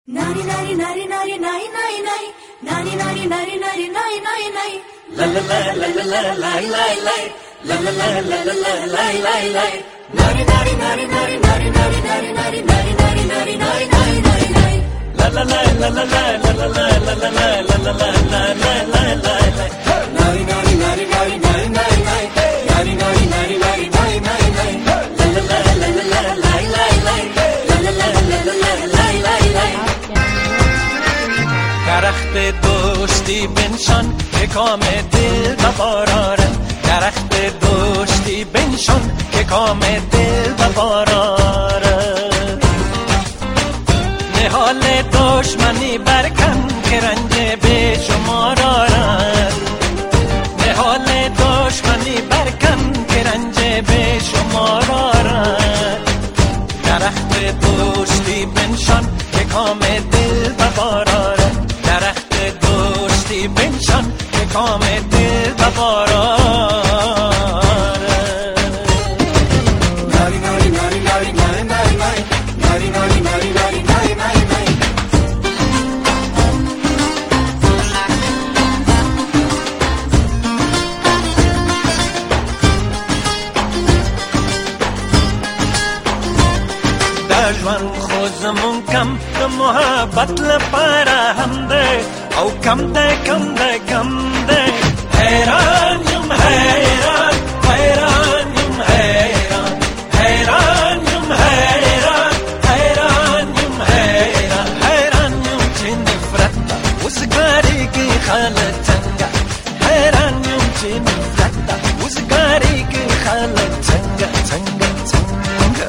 Nari nari nari nari nari nari nari nari nari nari nari nari nari nari la la la la la la la la la la la la la la la la la la nari nari nari nari nari nari nari nari nari nari nari nari nari nari nari la la la la la la la la la la la la la la la la la la nari nari nari nari nari nari nari nari nari nari nari nari nari nari la la la la la la la la la la la la la la la درخت دوستی بنشان که کام دل بباراره درخت دوستی بنشان که کام دل بباراره نهال دشمنی برکن که رنج به شمار آرد نهال دشمنی برکن که رنج به شمار آرد درخت دوستی بنشان که کام دل بباراره درخت دوستی بنشان که کام دل بباراره ناری ناری ناری ناری ناری ناری ناری ناری ناری ناری ناری ناری در ژوند خو زمون کم د محبت لپاره هم ده او کم ده کم ده کم ده حیران یم حیران حیران یم حیران حیران یم حیران حیران یم حیران حیران یم چې نفرت وزګاری کې خلک څنګه حیران یم چې نفرت وزګاری کې خلک څنګه څنګه څنګه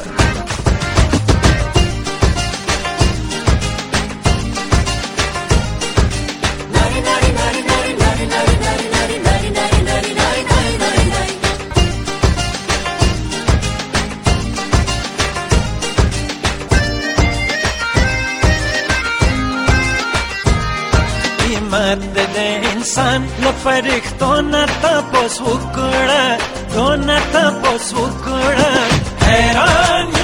قیمت ده انسان لفرښتو نه تپوس وکړه دونه تپوس وکړه حیران